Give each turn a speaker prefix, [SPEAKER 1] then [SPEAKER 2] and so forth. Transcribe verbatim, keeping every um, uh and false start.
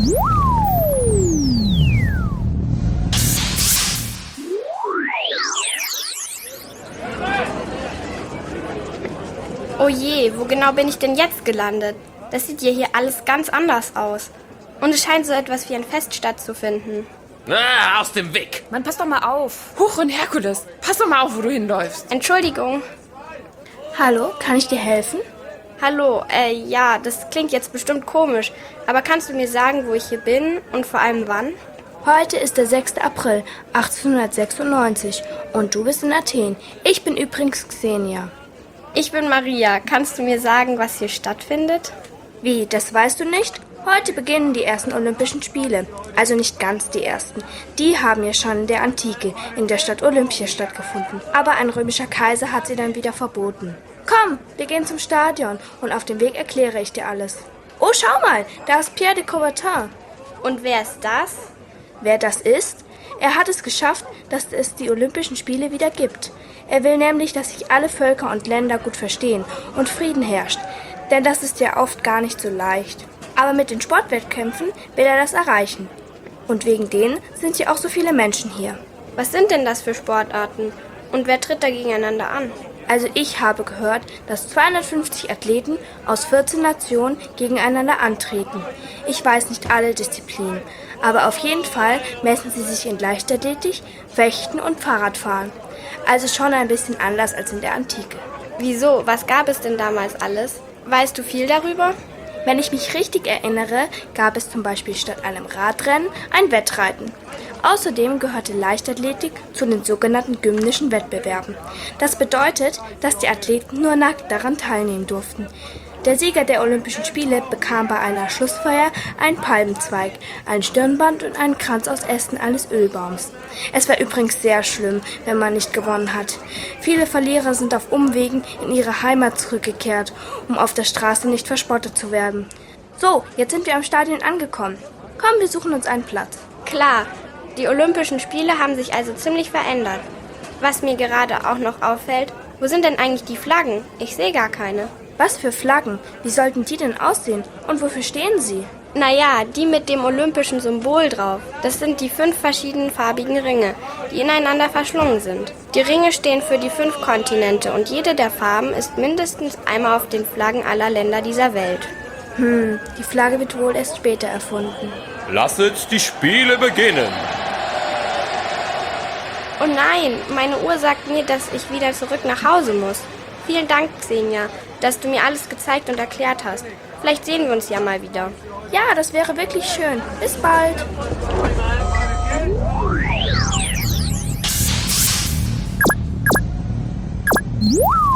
[SPEAKER 1] Oh je, wo genau bin ich denn jetzt gelandet? Das sieht ja hier alles ganz anders aus. Und es scheint so etwas wie ein Fest stattzufinden.
[SPEAKER 2] Ah, aus dem Weg!
[SPEAKER 3] Mann, pass doch mal auf. Huch und Herkules, pass doch mal auf, wo du hinläufst.
[SPEAKER 1] Entschuldigung.
[SPEAKER 4] Hallo, kann ich dir helfen?
[SPEAKER 1] Hallo, äh, ja, das klingt jetzt bestimmt komisch. Aber kannst du mir sagen, wo ich hier bin und vor allem wann?
[SPEAKER 4] Heute ist der sechster April achtzehnhundertsechsundneunzig und du bist in Athen. Ich bin übrigens Xenia.
[SPEAKER 1] Ich bin Maria. Kannst du mir sagen, was hier stattfindet?
[SPEAKER 4] Wie, das weißt du nicht? Heute beginnen die ersten Olympischen Spiele. Also nicht ganz die ersten. Die haben ja schon in der Antike in der Stadt Olympia stattgefunden. Aber ein römischer Kaiser hat sie dann wieder verboten. Komm, wir gehen zum Stadion und auf dem Weg erkläre ich dir alles. Oh, schau mal, da ist Pierre de Coubertin.
[SPEAKER 1] Und wer ist das?
[SPEAKER 4] Wer das ist? Er hat es geschafft, dass es die Olympischen Spiele wieder gibt. Er will nämlich, dass sich alle Völker und Länder gut verstehen und Frieden herrscht. Denn das ist ja oft gar nicht so leicht. Aber mit den Sportwettkämpfen will er das erreichen. Und wegen denen sind ja auch so viele Menschen hier.
[SPEAKER 1] Was sind denn das für Sportarten? Und wer tritt da gegeneinander an?
[SPEAKER 4] Also ich habe gehört, dass zweihundertfünfzig Athleten aus vierzehn Nationen gegeneinander antreten. Ich weiß nicht alle Disziplinen, aber auf jeden Fall messen sie sich in Leichtathletik, Fechten und Fahrradfahren. Also schon ein bisschen anders als in der Antike.
[SPEAKER 1] Wieso? Was gab es denn damals alles? Weißt du viel darüber?
[SPEAKER 4] Wenn ich mich richtig erinnere, gab es zum Beispiel statt einem Radrennen ein Wettreiten. Außerdem gehörte Leichtathletik zu den sogenannten gymnischen Wettbewerben. Das bedeutet, dass die Athleten nur nackt daran teilnehmen durften. Der Sieger der Olympischen Spiele bekam bei einer Schlussfeier einen Palmenzweig, ein Stirnband und einen Kranz aus Ästen eines Ölbaums. Es war übrigens sehr schlimm, wenn man nicht gewonnen hat. Viele Verlierer sind auf Umwegen in ihre Heimat zurückgekehrt, um auf der Straße nicht verspottet zu werden. So, jetzt sind wir am Stadion angekommen. Komm, wir suchen uns einen Platz.
[SPEAKER 1] Klar, die Olympischen Spiele haben sich also ziemlich verändert. Was mir gerade auch noch auffällt, wo sind denn eigentlich die Flaggen? Ich sehe gar keine.
[SPEAKER 4] Was für Flaggen? Wie sollten die denn aussehen? Und wofür stehen sie?
[SPEAKER 1] Naja, die mit dem olympischen Symbol drauf. Das sind die fünf verschiedenen farbigen Ringe, die ineinander verschlungen sind. Die Ringe stehen für die fünf Kontinente und jede der Farben ist mindestens einmal auf den Flaggen aller Länder dieser Welt.
[SPEAKER 4] Hm, die Flagge wird wohl erst später erfunden.
[SPEAKER 2] Lasset die Spiele beginnen!
[SPEAKER 1] Oh nein, meine Uhr sagt mir, dass ich wieder zurück nach Hause muss. Vielen Dank, Xenia, dass du mir alles gezeigt und erklärt hast. Vielleicht sehen wir uns ja mal wieder.
[SPEAKER 4] Ja, das wäre wirklich schön. Bis bald.
[SPEAKER 5] Woo!